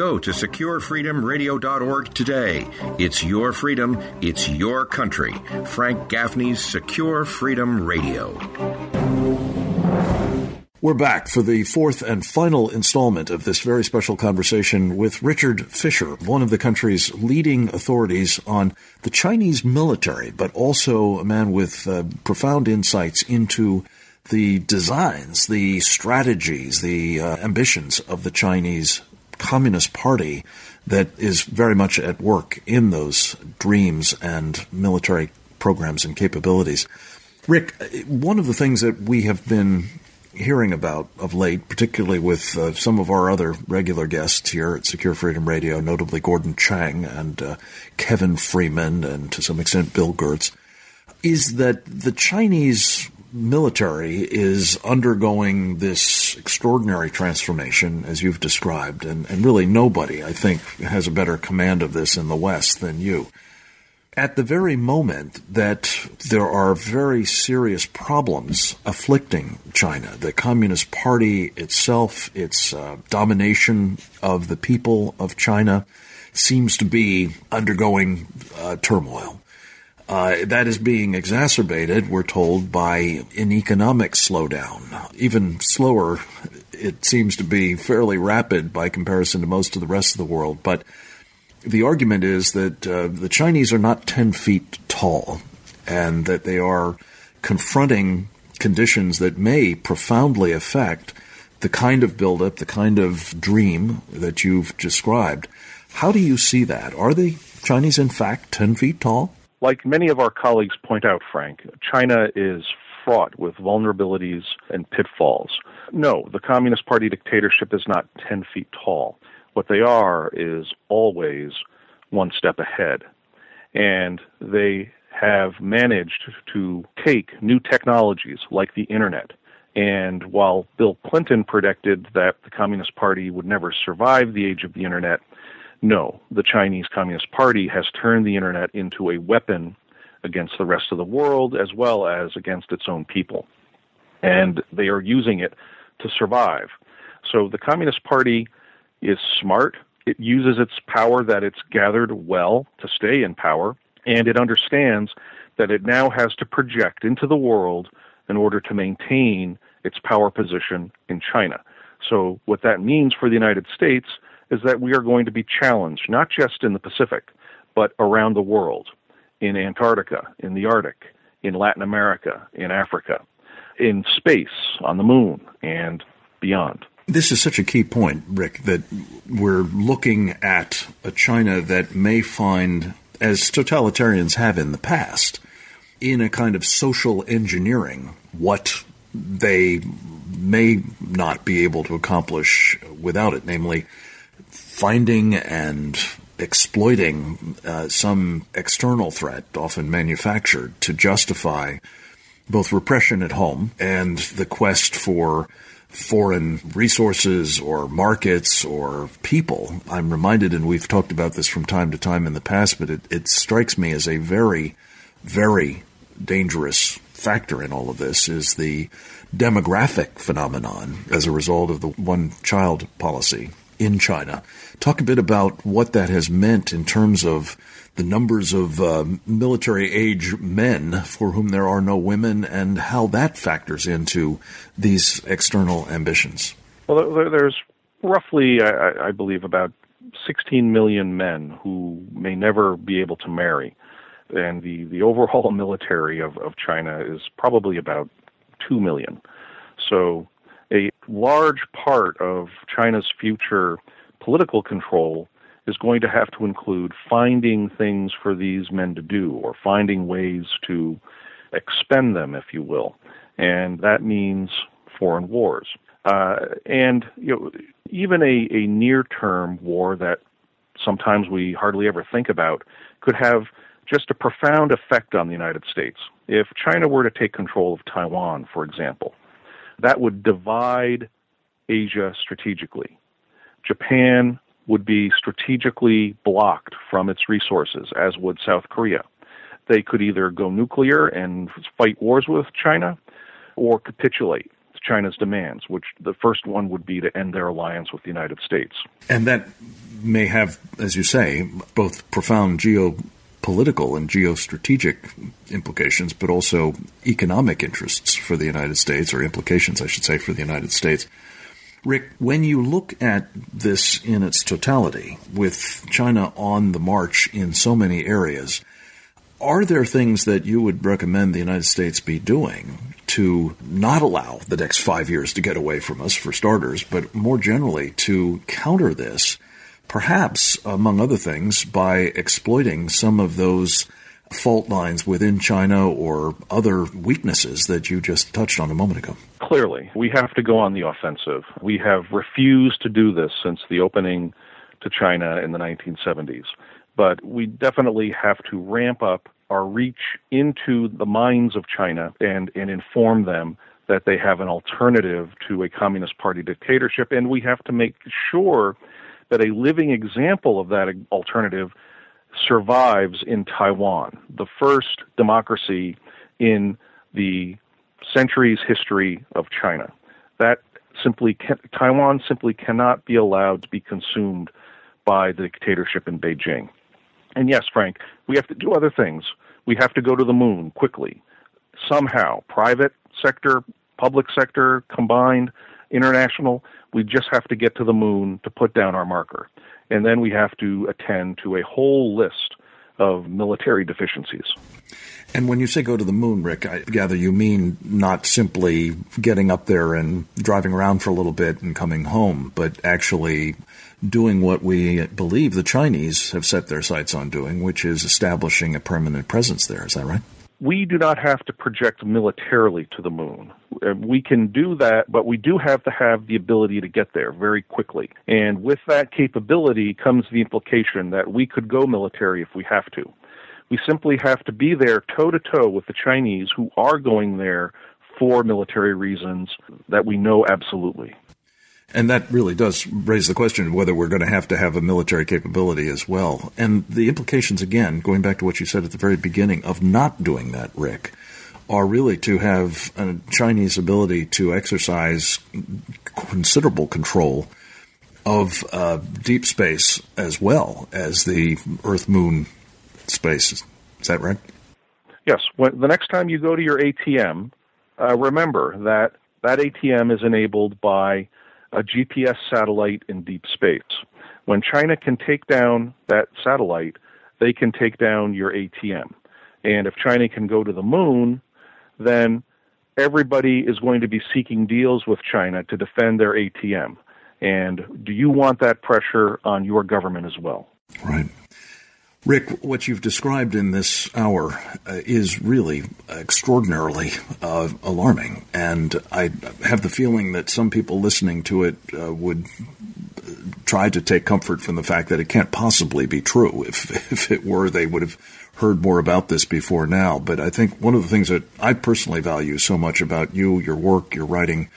Go to securefreedomradio.org today. It's your freedom. It's your country. Frank Gaffney's Secure Freedom Radio. We're back for the fourth and final installment of this very special conversation with Richard Fisher, one of the country's leading authorities on the Chinese military, but also a man with profound insights into the designs, the strategies, the ambitions of the Chinese Communist Party that is very much at work in those dreams and military programs and capabilities. Rick, one of the things that we have been hearing about of late, particularly with some of our other regular guests here at Secure Freedom Radio, notably Gordon Chang and Kevin Freeman and to some extent Bill Gertz, is that the Chinese military is undergoing this extraordinary transformation, as you've described, and really nobody, I think, has a better command of this in the West than you. At the very moment that there are very serious problems afflicting China, the Communist Party itself, its domination of the people of China seems to be undergoing turmoil. That is being exacerbated, we're told, by an economic slowdown. Even slower, it seems to be fairly rapid by comparison to most of the rest of the world. But the argument is that the Chinese are not 10 feet tall and that they are confronting conditions that may profoundly affect the kind of buildup, the kind of dream that you've described. How do you see that? Are the Chinese, in fact, 10 feet tall? Like many of our colleagues point out, Frank, China is fraught with vulnerabilities and pitfalls. No, the Communist Party dictatorship is not 10 feet tall. What they are is always one step ahead. And they have managed to take new technologies like the Internet. And while Bill Clinton predicted that the Communist Party would never survive the age of the Internet, no, the Chinese Communist Party has turned the Internet into a weapon against the rest of the world as well as against its own people. And they are using it to survive. So the Communist Party is smart. It uses its power that it's gathered well to stay in power, and it understands that it now has to project into the world in order to maintain its power position in China. So what that means for the United States is that we are going to be challenged, not just in the Pacific, but around the world, in Antarctica, in the Arctic, in Latin America, in Africa, in space, on the moon, and beyond. This is such a key point, Rick, that we're looking at a China that may find, as totalitarians have in the past, in a kind of social engineering what they may not be able to accomplish without it, namely finding and exploiting some external threat, often manufactured, to justify both repression at home and the quest for foreign resources or markets or people. I'm reminded, and we've talked about this from time to time in the past, but it strikes me as a very, very dangerous factor in all of this is the demographic phenomenon as a result of the one-child policy in China. Talk a bit about what that has meant in terms of the numbers of military-age men for whom there are no women and how that factors into these external ambitions. Well, there's roughly, I believe, about 16 million men who may never be able to marry. And the overall military of China is probably about 2 million. So a large part of China's future political control is going to have to include finding things for these men to do or finding ways to expend them, if you will. And that means foreign wars. And even a near-term war that sometimes we hardly ever think about could have just a profound effect on the United States. If China were to take control of Taiwan, for example, that would divide Asia strategically. Japan would be strategically blocked from its resources, as would South Korea. They could either go nuclear and fight wars with China or capitulate to China's demands, which the first one would be to end their alliance with the United States. And that may have, as you say, both profound geopolitical and geostrategic implications, but also economic interests for the United States, or implications, I should say, for the United States. Rick, when you look at this in its totality, with China on the march in so many areas, are there things that you would recommend the United States be doing to not allow the next 5 years to get away from us, for starters, but more generally to counter this, perhaps, among other things, by exploiting some of those fault lines within China or other weaknesses that you just touched on a moment ago? Clearly, we have to go on the offensive. We have refused to do this since the opening to China in the 1970s. But we definitely have to ramp up our reach into the minds of China and inform them that they have an alternative to a Communist Party dictatorship. And we have to make sure that a living example of that alternative survives in Taiwan, the first democracy in the centuries' history of China. Taiwan simply cannot be allowed to be consumed by the dictatorship in Beijing. And yes, Frank, we have to do other things. We have to go to the moon quickly, somehow, private sector, public sector, combined, international. We just have to get to the moon to put down our marker. And then we have to attend to a whole list of military deficiencies. And when you say go to the moon, Rick, I gather you mean not simply getting up there and driving around for a little bit and coming home, but actually doing what we believe the Chinese have set their sights on doing, which is establishing a permanent presence there. Is that right? We do not have to project militarily to the moon. We can do that, but we do have to have the ability to get there very quickly. And with that capability comes the implication that we could go military if we have to. We simply have to be there toe-to-toe with the Chinese, who are going there for military reasons that we know absolutely. And that really does raise the question of whether we're going to have a military capability as well. And the implications, again, going back to what you said at the very beginning, of not doing that, Rick, are really to have a Chinese ability to exercise considerable control of deep space as well as the Earth-Moon space. Is that right? Yes. The next time you go to your ATM, remember that ATM is enabled by a GPS satellite in deep space. When China can take down that satellite, they can take down your ATM. And if China can go to the moon, then everybody is going to be seeking deals with China to defend their ATM. And do you want that pressure on your government as well? Right. Rick, what you've described in this hour is really extraordinarily alarming, and I have the feeling that some people listening to it would try to take comfort from the fact that it can't possibly be true. If it were, they would have heard more about this before now. But I think one of the things that I personally value so much about you, your work, your writing,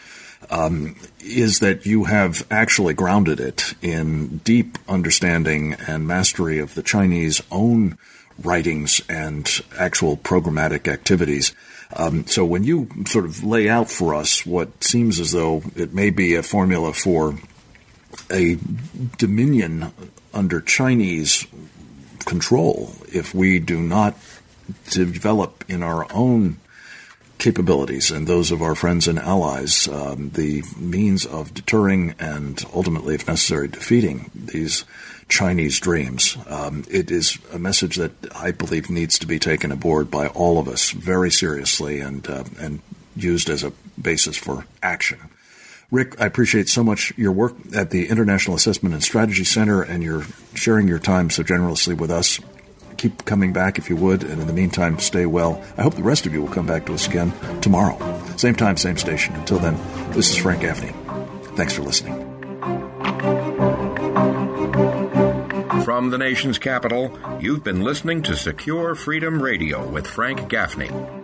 is that you have actually grounded it in deep understanding and mastery of the Chinese own writings and actual programmatic activities. So when you sort of lay out for us what seems as though it may be a formula for a dominion under Chinese control, if we do not develop in our own capabilities and those of our friends and allies the means of deterring and ultimately, if necessary, defeating these Chinese dreams. It is a message that I believe needs to be taken aboard by all of us very seriously and used as a basis for action. Rick, I appreciate so much your work at the International Assessment and Strategy Center and your sharing your time so generously with us. Keep coming back if you would, and in the meantime, stay well. I hope the rest of you will come back to us again tomorrow. Same time, same station. Until then, this is Frank Gaffney. Thanks for listening. From the nation's capital, you've been listening to Secure Freedom Radio with Frank Gaffney.